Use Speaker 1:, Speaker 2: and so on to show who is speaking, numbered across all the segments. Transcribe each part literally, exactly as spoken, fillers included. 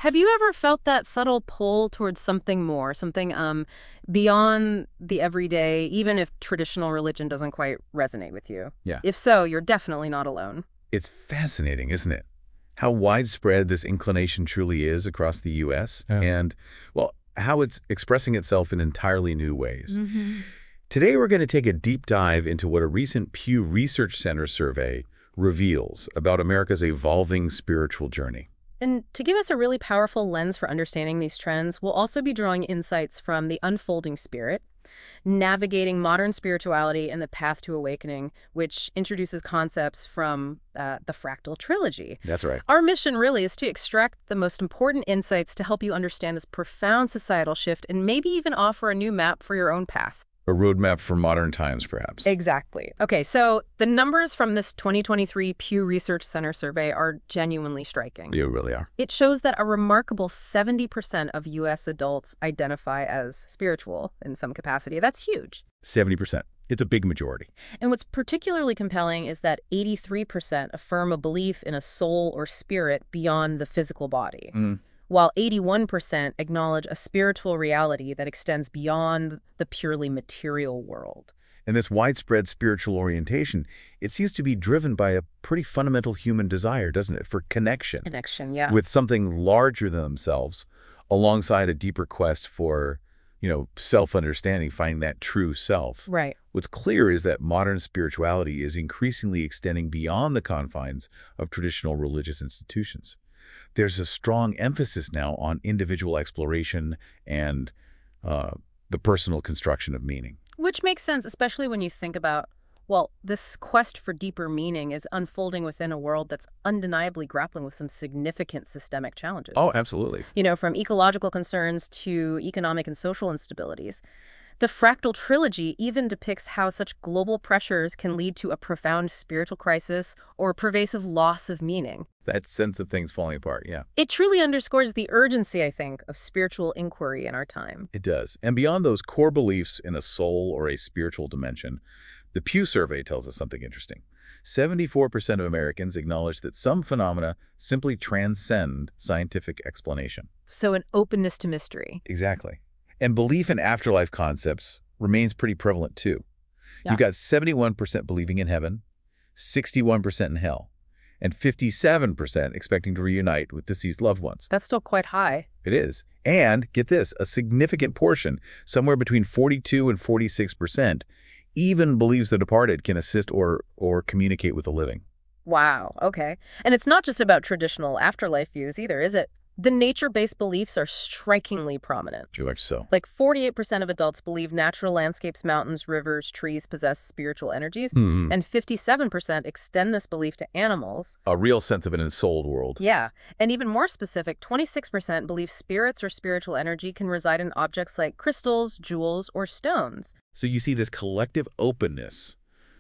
Speaker 1: Have you ever felt that subtle pull towards something more, something um, beyond the everyday, even if traditional religion doesn't quite resonate with you?
Speaker 2: Yeah.
Speaker 1: If so, you're definitely not alone.
Speaker 2: It's fascinating, isn't it? How widespread this inclination truly is across the U S
Speaker 3: Yeah.
Speaker 2: and, well, how it's expressing itself in entirely new ways.
Speaker 1: Mm-hmm.
Speaker 2: Today, we're going to take a deep dive into what a recent Pew Research Center survey reveals about America's evolving spiritual journey.
Speaker 1: And to give us a really powerful lens for understanding these trends, we'll also be drawing insights from The Unfolding Spirit, Navigating Modern Spirituality and the Path to Awakening, which introduces concepts from uh, the Fractal Trilogy.
Speaker 2: That's right.
Speaker 1: Our mission really is to extract the most important insights to help you understand this profound societal shift and maybe even offer a new map for your own path.
Speaker 2: A roadmap for modern times, perhaps.
Speaker 1: Exactly. Okay, so the numbers from this twenty twenty-three Pew Research Center survey are genuinely striking.
Speaker 2: You really are.
Speaker 1: It shows that a remarkable seventy percent of U S adults identify as spiritual in some capacity. That's huge.
Speaker 2: seventy percent. It's a big majority.
Speaker 1: And what's particularly compelling is that eighty-three percent affirm a belief in a soul or spirit beyond the physical body,
Speaker 2: Mm.
Speaker 1: while eighty-one percent acknowledge a spiritual reality that extends beyond the purely material world.
Speaker 2: And this widespread spiritual orientation, it seems to be driven by a pretty fundamental human desire, doesn't it, for connection
Speaker 1: Connection, yeah.
Speaker 2: with something larger than themselves, alongside a deeper quest for, you know, self-understanding, finding that true self.
Speaker 1: Right.
Speaker 2: What's clear is that modern spirituality is increasingly extending beyond the confines of traditional religious institutions. There's a strong emphasis now on individual exploration and uh, the personal construction of meaning.
Speaker 1: Which makes sense, especially when you think about, well, this quest for deeper meaning is unfolding within a world that's undeniably grappling with some significant systemic challenges.
Speaker 2: Absolutely.
Speaker 1: You know, from ecological concerns to economic and social instabilities. The Fractal Trilogy even depicts how such global pressures can lead to a profound spiritual crisis or pervasive loss of meaning.
Speaker 2: That sense of things falling apart, yeah.
Speaker 1: It truly underscores the urgency, I think, of spiritual inquiry in our time.
Speaker 2: It does. And beyond those core beliefs in a soul or a spiritual dimension, the Pew survey tells us something interesting. seventy-four percent of Americans acknowledge that some phenomena simply transcend scientific explanation.
Speaker 1: So an openness to mystery.
Speaker 2: Exactly. And belief in afterlife concepts remains pretty prevalent too.
Speaker 1: Yeah.
Speaker 2: You've got seventy-one percent believing in heaven, sixty-one percent in hell, and fifty-seven percent expecting to reunite with deceased loved ones.
Speaker 1: That's still quite high.
Speaker 2: It is. And get this, a significant portion, somewhere between forty-two and forty-six percent, even believes the departed can assist or, or communicate with the living.
Speaker 1: Wow, okay. And it's not just about traditional afterlife views either, is it? The nature-based beliefs are strikingly prominent.
Speaker 2: Very much so.
Speaker 1: Like forty-eight percent of adults believe natural landscapes, mountains, rivers, trees possess spiritual energies,
Speaker 2: Hmm.
Speaker 1: and fifty-seven percent extend this belief to animals.
Speaker 2: A real sense of an ensouled world.
Speaker 1: Yeah, and even more specific, twenty-six percent believe spirits or spiritual energy can reside in objects like crystals, jewels, or stones.
Speaker 2: So you see this collective openness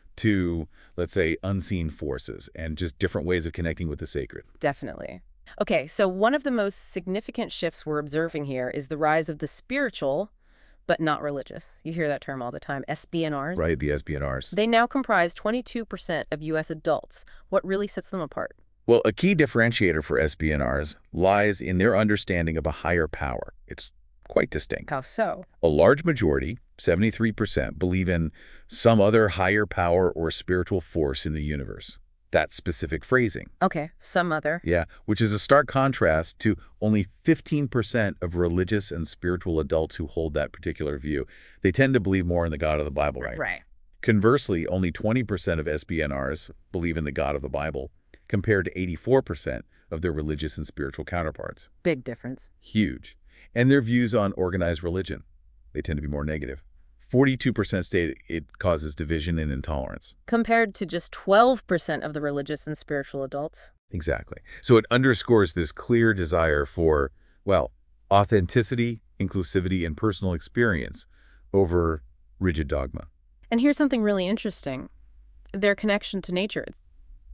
Speaker 2: to, let's say, unseen forces and just different ways of connecting with the sacred.
Speaker 1: Definitely. Okay, so one of the most significant shifts we're observing here is the rise of the spiritual, but not religious. You hear that term all the time, S B N Rs.
Speaker 2: Right, the S B N Rs.
Speaker 1: They now comprise twenty-two percent of U S adults. What really sets them apart?
Speaker 2: Well, a key differentiator for S B N Rs lies in their understanding of a higher power. It's quite distinct.
Speaker 1: How so?
Speaker 2: A large majority, seventy-three percent, believe in some other higher power or spiritual force in the universe. That specific phrasing.
Speaker 1: Okay, some other.
Speaker 2: Yeah, which is a stark contrast to only fifteen percent of religious and spiritual adults who hold that particular view. They tend to believe more in the God of the Bible, right?
Speaker 1: Right.
Speaker 2: Conversely, only twenty percent of S B N Rs believe in the God of the Bible, compared to eighty-four percent of their religious and spiritual counterparts.
Speaker 1: Big difference.
Speaker 2: Huge. And their views on organized religion, they tend to be more negative. forty-two percent state it causes division and intolerance.
Speaker 1: Compared to just twelve percent of the religious and spiritual adults.
Speaker 2: Exactly. So it underscores this clear desire for, well, authenticity, inclusivity, and personal experience over rigid dogma.
Speaker 1: And here's something really interesting. Their connection to nature.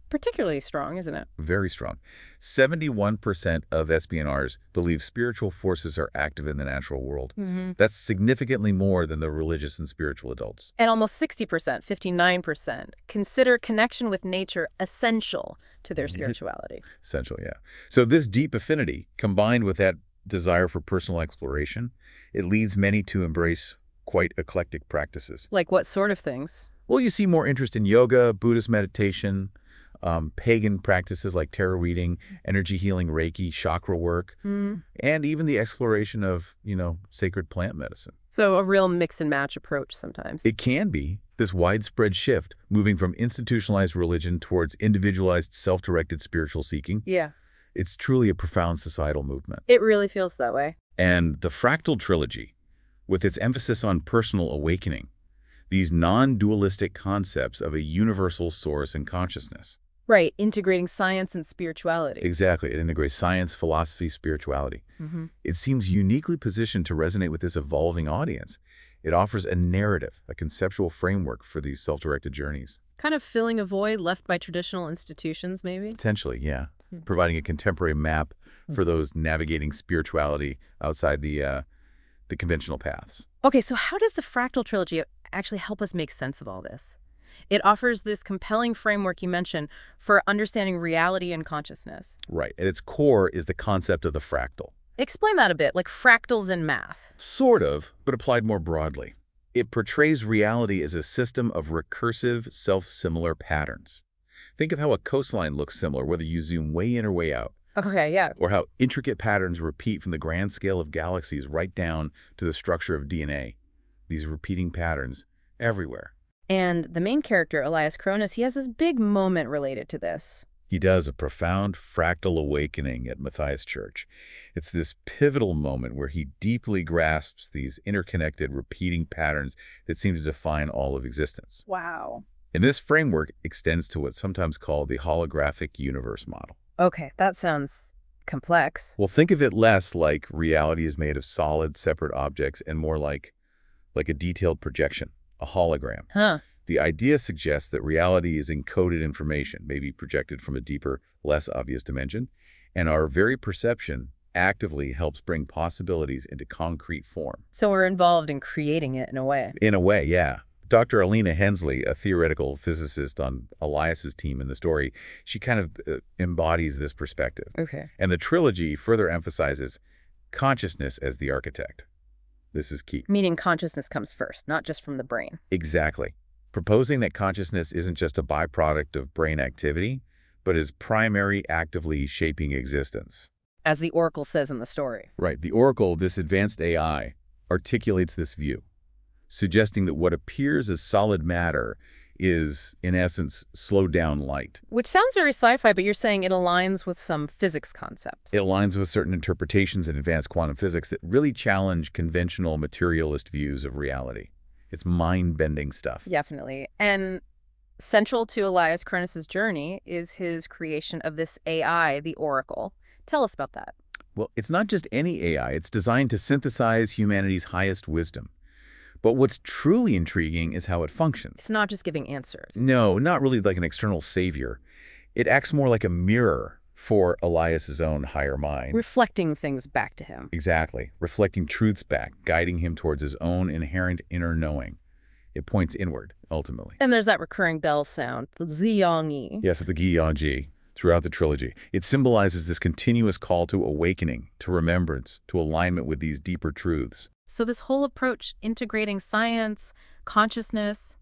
Speaker 1: particularly strong, isn't it?
Speaker 2: Very strong. seventy-one percent of S B N Rs believe spiritual forces are active in the natural world.
Speaker 1: Hmm.
Speaker 2: That's significantly more than the religious and spiritual adults.
Speaker 1: And almost sixty percent, fifty-nine percent, consider connection with nature essential to their spirituality.
Speaker 2: Essential, yeah. So this deep affinity, combined with that desire for personal exploration, it leads many to embrace quite eclectic practices.
Speaker 1: Like what sort of things?
Speaker 2: Well, you see more interest in yoga, Buddhist meditation, um, pagan practices like tarot reading, energy healing, Reiki, chakra work,
Speaker 1: Mm.
Speaker 2: and even the exploration of, you know, sacred plant medicine.
Speaker 1: So a real mix and match approach sometimes.
Speaker 2: It can be this widespread shift, moving from institutionalized religion towards individualized, self-directed spiritual seeking.
Speaker 1: Yeah,
Speaker 2: It's truly a profound societal movement.
Speaker 1: it really feels that way.
Speaker 2: And the Fractal Trilogy, with its emphasis on personal awakening, these non-dualistic concepts of a universal source and consciousness.
Speaker 1: Right, integrating science and spirituality.
Speaker 2: Exactly. It integrates science, philosophy, spirituality.
Speaker 1: Hmm.
Speaker 2: It seems uniquely positioned to resonate with this evolving audience. It offers a narrative, a conceptual framework for these self-directed journeys.
Speaker 1: Kind of filling a void left by traditional institutions, maybe?
Speaker 2: Potentially, yeah.
Speaker 1: Hmm.
Speaker 2: Providing a contemporary map for those navigating spirituality outside the, uh, the conventional paths.
Speaker 1: Okay, so how does the Fractal Trilogy actually help us make sense of all this? It offers this compelling framework you mentioned for understanding reality and consciousness.
Speaker 2: Right. At its core is the concept of the fractal.
Speaker 1: Explain that a bit, like fractals in math.
Speaker 2: Sort of, but applied more broadly. It portrays reality as a system of recursive, self-similar patterns. Think of how a coastline looks similar, whether you zoom way in or way out,
Speaker 1: Okay, yeah.
Speaker 2: or how intricate patterns repeat from the grand scale of galaxies right down to the structure of D N A. These repeating patterns everywhere.
Speaker 1: And the main character, Elias Cronus, he has this big moment related to this.
Speaker 2: He does a profound fractal awakening at Matthias Church. It's this pivotal moment where he deeply grasps these interconnected, repeating patterns that seem to define all of existence.
Speaker 1: Wow.
Speaker 2: And this framework extends to what's sometimes called the holographic universe model.
Speaker 1: Okay, that sounds complex.
Speaker 2: Well, think of it less like reality is made of solid, separate objects and more like, like a detailed projection, a hologram.
Speaker 1: Huh.
Speaker 2: The idea suggests that reality is encoded information, maybe projected from a deeper, less obvious dimension, and our very perception actively helps bring possibilities into concrete form.
Speaker 1: So we're involved in creating it in a way.
Speaker 2: In a way, yeah. Doctor Alina Hensley, a theoretical physicist on Elias's team in the story, she kind of uh, embodies this perspective.
Speaker 1: Okay.
Speaker 2: And the trilogy further emphasizes consciousness as the architect. This is key.
Speaker 1: Meaning consciousness comes first, not just from the brain.
Speaker 2: Exactly. Proposing that consciousness isn't just a byproduct of brain activity, but is primary actively shaping existence.
Speaker 1: As the Oracle says in the story.
Speaker 2: Right. The Oracle, this advanced A I, articulates this view, suggesting that what appears as solid matter is, in essence, slowed down light.
Speaker 1: Which sounds very sci-fi, but you're saying it aligns with some physics concepts.
Speaker 2: It aligns with certain interpretations in advanced quantum physics that really challenge conventional materialist views of reality. It's mind-bending stuff.
Speaker 1: Definitely. And central to Elias Cronus's journey is his creation of this A I, the Oracle. Tell us about that.
Speaker 2: Well, it's not just any A I. It's designed to synthesize humanity's highest wisdom. But what's truly intriguing is how it functions.
Speaker 1: It's not just giving answers.
Speaker 2: No, not really like an external savior. It acts more like a mirror for Elias's own higher mind.
Speaker 1: Reflecting things back to him.
Speaker 2: Exactly. Reflecting truths back, guiding him towards his own inherent inner knowing. It points inward, ultimately.
Speaker 1: And there's that recurring bell sound, the Ziyang-yi.
Speaker 2: Yes, the Gi-yang-ji, throughout the trilogy. It symbolizes this continuous call to awakening, to remembrance, to alignment with these deeper truths.
Speaker 1: So this whole approach, integrating science, consciousness,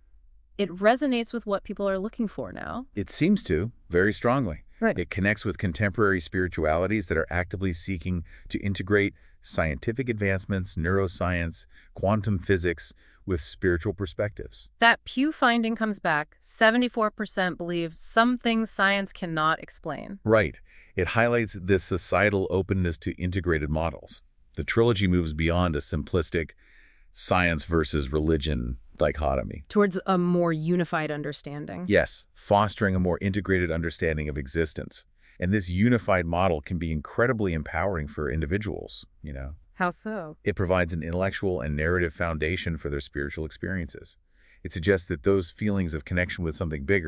Speaker 1: it resonates with what people are looking for now.
Speaker 2: It seems to, very strongly.
Speaker 1: Right.
Speaker 2: It connects with contemporary spiritualities that are actively seeking to integrate scientific advancements, neuroscience, quantum physics with spiritual perspectives.
Speaker 1: That Pew finding comes back. seventy-four percent believe some things science cannot explain.
Speaker 2: Right. It highlights this societal openness to integrated models. The trilogy moves beyond a simplistic science versus religion dichotomy.
Speaker 1: Towards a more unified understanding.
Speaker 2: Yes, fostering a more integrated understanding of existence. And this unified model can be incredibly empowering for individuals, you know.
Speaker 1: How so?
Speaker 2: It provides an intellectual and narrative foundation for their spiritual experiences. It suggests that those feelings of connection with something bigger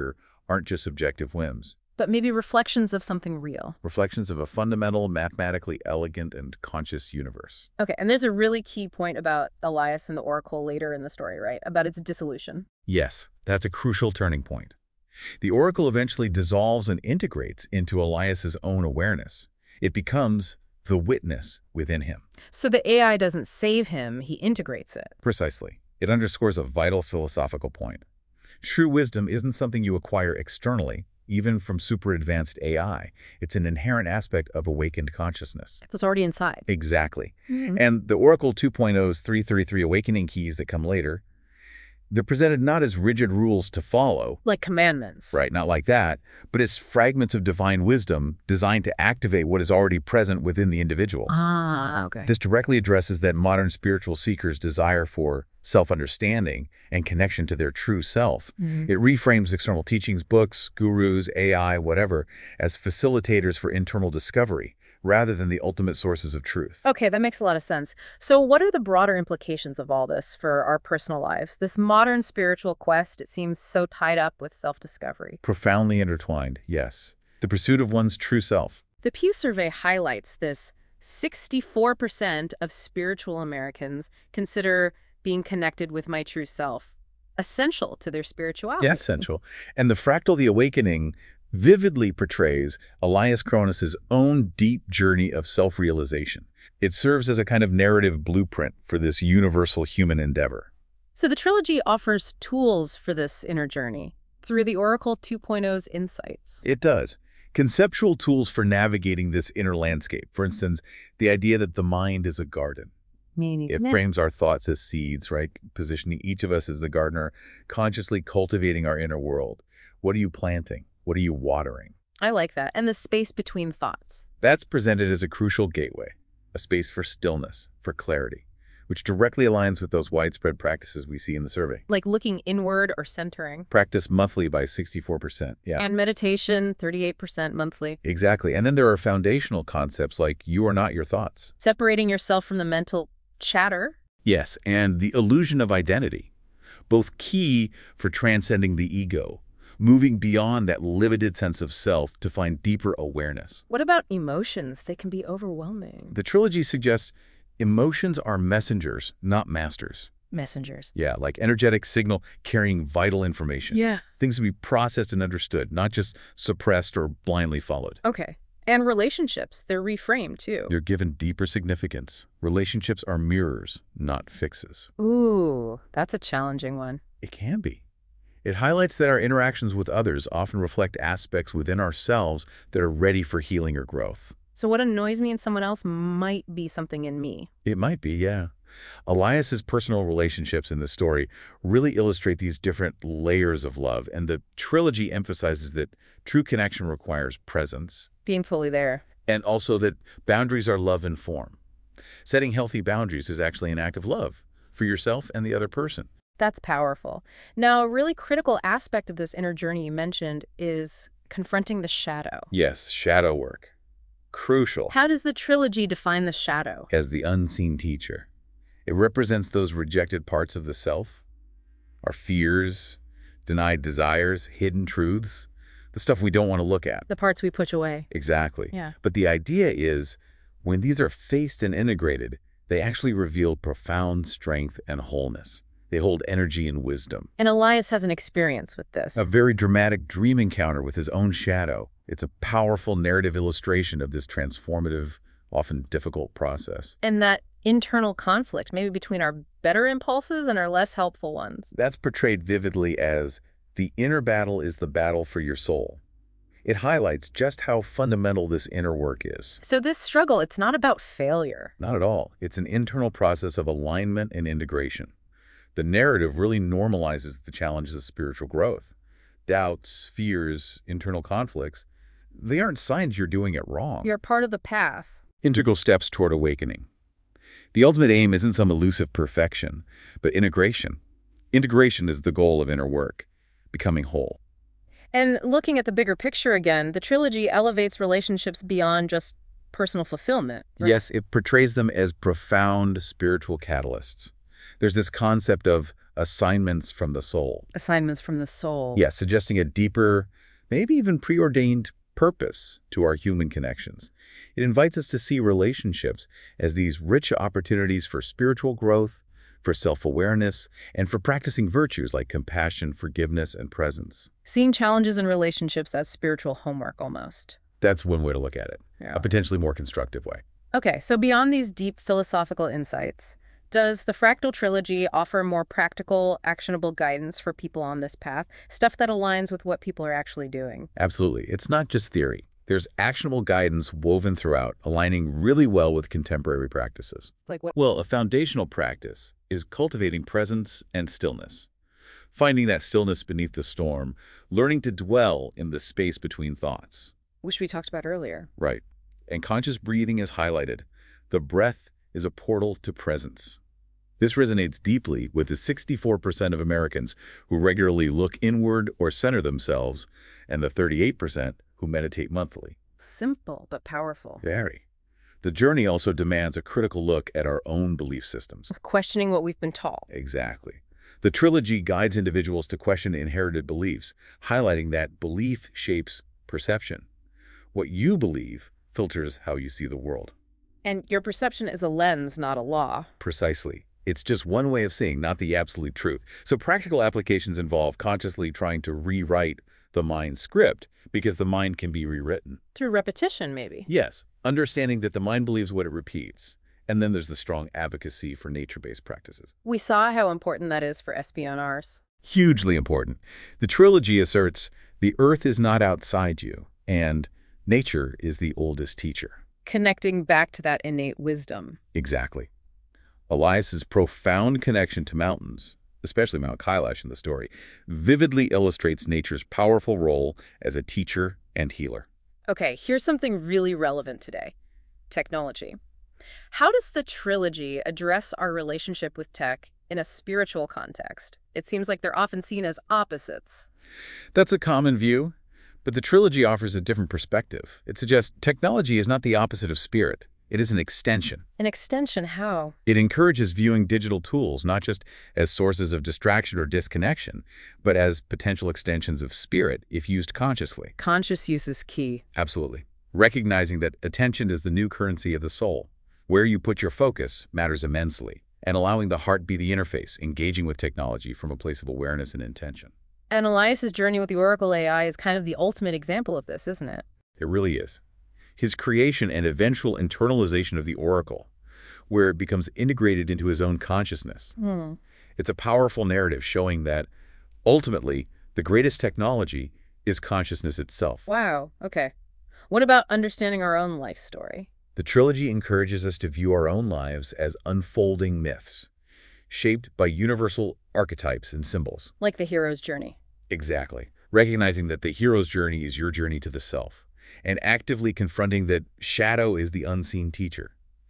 Speaker 2: aren't just subjective whims.
Speaker 1: But maybe reflections of something real.
Speaker 2: Reflections of a fundamental, mathematically elegant, and conscious universe.
Speaker 1: Okay, and there's a really key point about Elias and the Oracle later in the story, right? About its dissolution.
Speaker 2: Yes, that's a crucial turning point. The Oracle eventually dissolves and integrates into Elias's own awareness. It becomes the witness within him.
Speaker 1: So the A I doesn't save him, he integrates it.
Speaker 2: Precisely. It underscores a vital philosophical point. True wisdom isn't something you acquire externally, even from super-advanced A I. It's an inherent aspect of awakened consciousness.
Speaker 1: It's already inside.
Speaker 2: Exactly.
Speaker 1: Mm-hmm.
Speaker 2: And the Oracle two point oh's three thirty-three awakening keys that come later, they're presented not as rigid rules to follow.
Speaker 1: Like commandments.
Speaker 2: Right, not like that, but as fragments of divine wisdom designed to activate what is already present within the individual.
Speaker 1: Ah, okay.
Speaker 2: This directly addresses that modern spiritual seekers' desire for self-understanding and connection to their true self.
Speaker 1: Mm-hmm.
Speaker 2: It reframes external teachings, books, gurus, A I, whatever, as facilitators for internal discovery, rather than the ultimate sources of truth.
Speaker 1: Okay, that makes a lot of sense. So what are the broader implications of all this for our personal lives? This modern spiritual quest, it seems so tied up with self-discovery.
Speaker 2: Profoundly intertwined, yes. The pursuit of one's true self.
Speaker 1: The Pew survey highlights this. sixty-four percent of spiritual Americans consider being connected with my true self essential to their spirituality.
Speaker 2: Yes, essential. And the Fractal the Awakening vividly portrays Elias Kronos's own deep journey of self-realization. It serves as a kind of narrative blueprint for this universal human endeavor.
Speaker 1: So the trilogy offers tools for this inner journey through the Oracle two point oh's insights.
Speaker 2: It does. Conceptual tools for navigating this inner landscape. For instance, the idea that the mind is a garden.
Speaker 1: Meaning,
Speaker 2: It frames our thoughts as seeds, right? Positioning each of us as the gardener, consciously cultivating our inner world. What are you planting? What are you watering?
Speaker 1: I like that. And the space between thoughts.
Speaker 2: That's presented as a crucial gateway, a space for stillness, for clarity, which directly aligns with those widespread practices we see in the survey.
Speaker 1: Like looking inward or centering.
Speaker 2: Practiced monthly by sixty-four percent, yeah.
Speaker 1: And meditation, thirty-eight percent monthly.
Speaker 2: Exactly. And then there are foundational concepts like you are not your thoughts.
Speaker 1: Separating yourself from the mental chatter.
Speaker 2: Yes, and the illusion of identity, both key for transcending the ego, moving beyond that limited sense of self to find deeper awareness.
Speaker 1: What about emotions? They can be overwhelming.
Speaker 2: The trilogy suggests emotions are messengers, not masters.
Speaker 1: Messengers.
Speaker 2: Yeah, like energetic signal carrying vital information.
Speaker 1: Yeah.
Speaker 2: Things to be processed and understood, not just suppressed or blindly followed.
Speaker 1: Okay. And relationships, they're reframed too.
Speaker 2: They're given deeper significance. Relationships are mirrors, not fixes.
Speaker 1: Ooh, that's a challenging one.
Speaker 2: It can be. It highlights that our interactions with others often reflect aspects within ourselves that are ready for healing or growth.
Speaker 1: So what annoys me in someone else might be something in me.
Speaker 2: It might be, yeah. Elias's personal relationships in the story really illustrate these different layers of love, and the trilogy emphasizes that true connection requires presence,
Speaker 1: Being fully there.
Speaker 2: and also that boundaries are love in form. Setting healthy boundaries is actually an act of love for yourself and the other person.
Speaker 1: That's powerful. Now, a really critical aspect of this inner journey you mentioned is confronting the shadow.
Speaker 2: Yes, shadow work. Crucial.
Speaker 1: How does the trilogy define the shadow?
Speaker 2: As the unseen teacher. It represents those rejected parts of the self, our fears, denied desires, hidden truths, the stuff we don't want to look at.
Speaker 1: The parts we push away.
Speaker 2: Exactly.
Speaker 1: Yeah.
Speaker 2: But the idea is, when these are faced and integrated, they actually reveal profound strength and wholeness. They hold energy and wisdom.
Speaker 1: And Elias has an experience with this.
Speaker 2: A very dramatic dream encounter with his own shadow. It's a powerful narrative illustration of this transformative, often difficult process.
Speaker 1: And that internal conflict, maybe between our better impulses and our less helpful ones.
Speaker 2: That's portrayed vividly as the inner battle is the battle for your soul. It highlights just how fundamental this inner work is.
Speaker 1: So this struggle, it's not about failure.
Speaker 2: Not at all. It's an internal process of alignment and integration. The narrative really normalizes the challenges of spiritual growth. Doubts, fears, internal conflicts, they aren't signs you're doing it wrong.
Speaker 1: You're part of the path.
Speaker 2: Integral steps toward awakening. The ultimate aim isn't some elusive perfection, but integration. Integration is the goal of inner work, becoming whole.
Speaker 1: And looking at the bigger picture again, the trilogy elevates relationships beyond just personal fulfillment. Right?
Speaker 2: Yes, it portrays them as profound spiritual catalysts. There's this concept of assignments from the soul.
Speaker 1: Assignments from the soul.
Speaker 2: Yes, suggesting a deeper, maybe even preordained purpose to our human connections. It invites us to see relationships as these rich opportunities for spiritual growth, for self-awareness, and for practicing virtues like compassion, forgiveness, and presence.
Speaker 1: Seeing challenges in relationships as spiritual homework almost.
Speaker 2: That's one way to look at it,
Speaker 1: Yeah.
Speaker 2: a potentially more constructive way.
Speaker 1: Okay, so beyond these deep philosophical insights, does the Fractal Trilogy offer more practical, actionable guidance for people on this path? Stuff that aligns with what people are actually doing?
Speaker 2: Absolutely. It's not just theory. There's actionable guidance woven throughout, aligning really well with contemporary practices.
Speaker 1: Like what?
Speaker 2: Well, a foundational practice is cultivating presence and stillness. Finding that stillness beneath the storm, learning to dwell in the space between thoughts.
Speaker 1: Which we talked about earlier.
Speaker 2: Right. And conscious breathing is highlighted. The breath is a portal to presence. This resonates deeply with the sixty-four percent of Americans who regularly look inward or center themselves, and the thirty-eight percent who meditate monthly.
Speaker 1: Simple, but powerful.
Speaker 2: Very. The journey also demands a critical look at our own belief systems.
Speaker 1: Questioning what we've been taught.
Speaker 2: Exactly. The trilogy guides individuals to question inherited beliefs, highlighting that belief shapes perception. What you believe filters how you see the world.
Speaker 1: And your perception is a lens, not a law.
Speaker 2: Precisely. It's just one way of seeing, not the absolute truth. So practical applications involve consciously trying to rewrite the mind's script, because the mind can be rewritten.
Speaker 1: Through repetition, maybe.
Speaker 2: Yes, understanding that the mind believes what it repeats. And then there's the strong advocacy for nature-based practices.
Speaker 1: We saw how important that is for S B N Rs.
Speaker 2: Hugely important. The trilogy asserts the earth is not outside you, and nature is the oldest teacher.
Speaker 1: Connecting back to that innate wisdom.
Speaker 2: Exactly. Elias's profound connection to mountains, especially Mount Kailash in the story, vividly illustrates nature's powerful role as a teacher and healer.
Speaker 1: Okay, here's something really relevant today. Technology. How does the trilogy address our relationship with tech in a spiritual context? It seems like they're often seen as opposites.
Speaker 2: That's a common view, but the trilogy offers a different perspective. It suggests technology is not the opposite of spirit. It is an extension.
Speaker 1: An extension, how?
Speaker 2: It encourages viewing digital tools not just as sources of distraction or disconnection, but as potential extensions of spirit if used consciously.
Speaker 1: Conscious use is key.
Speaker 2: Absolutely. Recognizing that attention is the new currency of the soul. Where you put your focus matters immensely, and allowing the heart be the interface, engaging with technology from a place of awareness and intention.
Speaker 1: And Elias's journey with the Oracle A I is kind of the ultimate example of this, isn't it?
Speaker 2: It really is. His creation and eventual internalization of the Oracle, where it becomes integrated into his own consciousness.
Speaker 1: Hmm.
Speaker 2: It's a powerful narrative showing that, ultimately, the greatest technology is consciousness itself.
Speaker 1: Wow, okay. What about understanding our own life story?
Speaker 2: The trilogy encourages us to view our own lives as unfolding myths, shaped by universal archetypes and symbols.
Speaker 1: Like the hero's journey.
Speaker 2: Exactly. Recognizing that the hero's journey is your journey to the self, and actively confronting that shadow is the unseen teacher.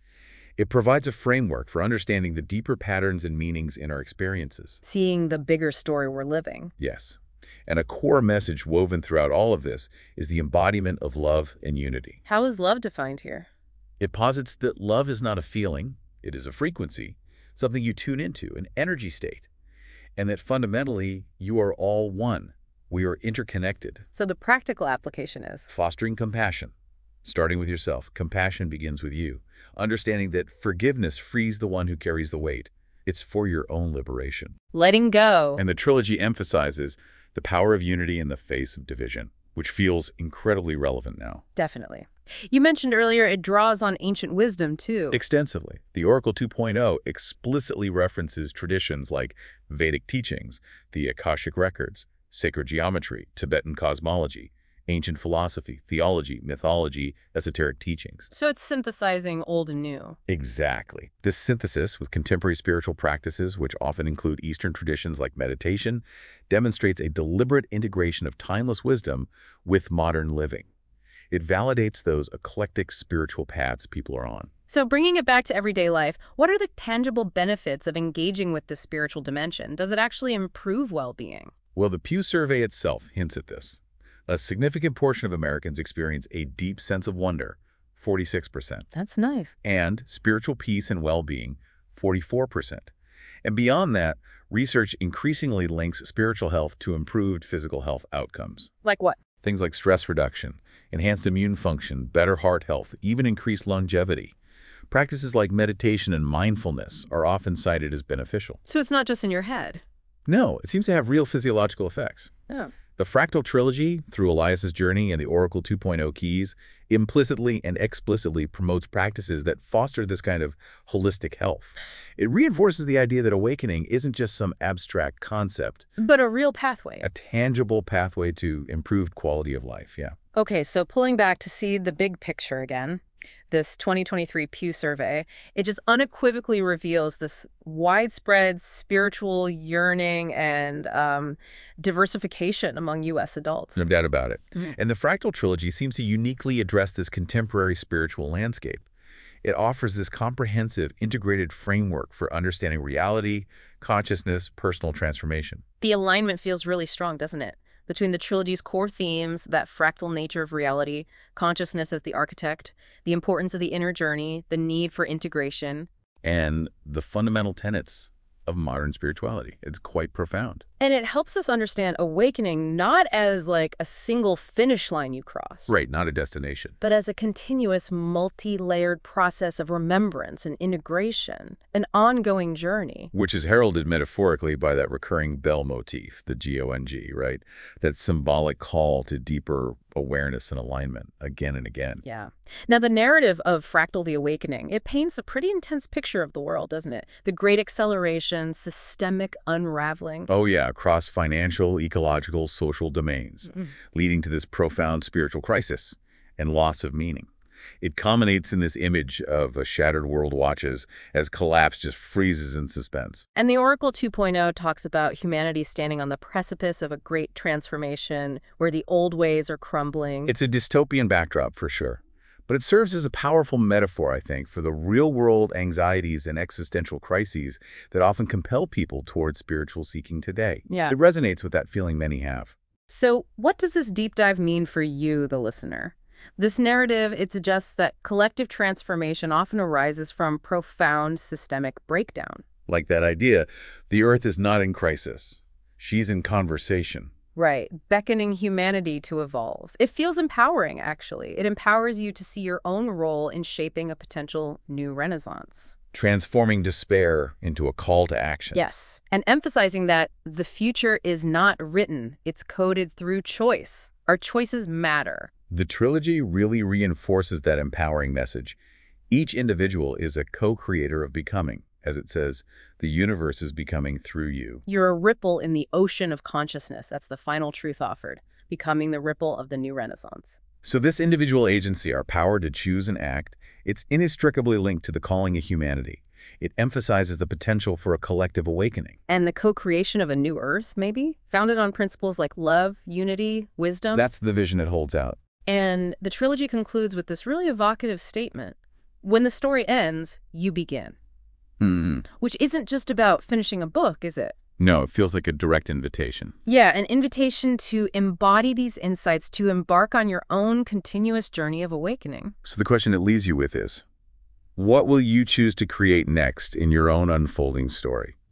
Speaker 2: It provides a framework for understanding the deeper patterns and meanings in our experiences.
Speaker 1: Seeing the bigger story we're living.
Speaker 2: Yes. And a core message woven throughout all of this is the embodiment of love and unity.
Speaker 1: How is love defined here?
Speaker 2: It posits that love is not a feeling, it is a frequency, something you tune into, an energy state, and that fundamentally you are all one. We are interconnected.
Speaker 1: So the practical application is?
Speaker 2: Fostering compassion. Starting with yourself. Compassion begins with you. Understanding that forgiveness frees the one who carries the weight. It's for your own liberation.
Speaker 1: Letting go.
Speaker 2: And the trilogy emphasizes the power of unity in the face of division, which feels incredibly relevant now.
Speaker 1: Definitely. You mentioned earlier it draws on ancient wisdom, too.
Speaker 2: Extensively. The Oracle two point oh explicitly references traditions like Vedic teachings, the Akashic records, sacred geometry, Tibetan cosmology, ancient philosophy, theology, mythology, esoteric teachings.
Speaker 1: So it's synthesizing old and new.
Speaker 2: Exactly. This synthesis with contemporary spiritual practices, which often include Eastern traditions like meditation, demonstrates a deliberate integration of timeless wisdom with modern living. It validates those eclectic spiritual paths people are on.
Speaker 1: So bringing it back to everyday life, what are the tangible benefits of engaging with the spiritual dimension? Does it actually improve well-being?
Speaker 2: Well, the Pew survey itself hints at this. A significant portion of Americans experience a deep sense of wonder, forty-six percent.
Speaker 1: That's nice.
Speaker 2: And spiritual peace and well-being, forty-four percent. And beyond that, Research increasingly links spiritual health to improved physical health outcomes.
Speaker 1: Like what?
Speaker 2: Things like stress reduction, enhanced immune function, better heart health, even increased longevity. Practices like meditation and mindfulness are often cited as beneficial.
Speaker 1: So it's not just in your head.
Speaker 2: No, it seems to have real physiological effects.
Speaker 1: Oh.
Speaker 2: The Fractal Trilogy, through Elias's journey and the Oracle two point oh keys, implicitly and explicitly promotes practices that foster this kind of holistic health. It reinforces the idea that awakening isn't just some abstract concept,
Speaker 1: But a real pathway.
Speaker 2: a tangible pathway to improved quality of life, yeah.
Speaker 1: Okay, so pulling back to see the big picture again, this twenty twenty-three Pew survey, it just unequivocally reveals this widespread spiritual yearning and um, diversification among U S adults.
Speaker 2: No doubt about it.
Speaker 1: Mhm.
Speaker 2: And the Fractal Trilogy seems to uniquely address this contemporary spiritual landscape. It offers this comprehensive, integrated framework for understanding reality, consciousness, personal transformation.
Speaker 1: The alignment feels really strong, doesn't it? Between the trilogy's core themes, that fractal nature of reality, consciousness as the architect, the importance of the inner journey, the need for integration.
Speaker 2: And the fundamental tenets of modern spirituality. It's quite profound.
Speaker 1: And it helps us understand awakening not as like a single finish line you cross,
Speaker 2: Right, not a destination.
Speaker 1: but as a continuous multi-layered process of remembrance and integration, an ongoing journey.
Speaker 2: Which is heralded metaphorically by that recurring bell motif, the G O N G, right? That symbolic call to deeper awareness and alignment again and again.
Speaker 1: Yeah. Now, the narrative of Fractal the Awakening, it paints a pretty intense picture of the world, doesn't it? The great acceleration, systemic unraveling.
Speaker 2: Oh yeah, across financial, ecological, social domains,
Speaker 1: Mm.
Speaker 2: leading to this profound spiritual crisis and loss of meaning. It culminates in this image of a shattered world watches as collapse just freezes in suspense.
Speaker 1: And the Oracle two point oh talks about humanity standing on the precipice of a great transformation where the old ways are crumbling.
Speaker 2: It's a dystopian backdrop for sure, but it serves as a powerful metaphor, I think, for the real-world anxieties and existential crises that often compel people towards spiritual seeking today.
Speaker 1: Yeah.
Speaker 2: It resonates with that feeling many have.
Speaker 1: So what does this deep dive mean for you, the listener? This narrative, it suggests that collective transformation often arises from profound systemic breakdown.
Speaker 2: Like that idea, the Earth is not in crisis. She's in conversation.
Speaker 1: Right, beckoning humanity to evolve. It feels empowering, actually. It empowers you to see your own role in shaping a potential new renaissance.
Speaker 2: Transforming despair into a call to action.
Speaker 1: Yes, and emphasizing that the future is not written, it's coded through choice. Our choices matter.
Speaker 2: The trilogy really reinforces that empowering message. Each individual is a co-creator of becoming. As it says, the universe is becoming through you.
Speaker 1: You're a ripple in the ocean of consciousness. That's the final truth offered, becoming the ripple of the new renaissance.
Speaker 2: So this individual agency, our power to choose and act, it's inextricably linked to the calling of humanity. It emphasizes the potential for a collective awakening.
Speaker 1: And the co-creation of a new earth, maybe? Founded on principles like love, unity, wisdom.
Speaker 2: That's the vision it holds out.
Speaker 1: And the trilogy concludes with this really evocative statement. When the story ends, you begin.
Speaker 2: Hmm.
Speaker 1: Which isn't just about finishing a book, is it?
Speaker 2: No, it feels like a direct invitation.
Speaker 1: Yeah, an invitation to embody these insights, to embark on your own continuous journey of awakening.
Speaker 2: So the question it leaves you with is, what will you choose to create next in your own unfolding story?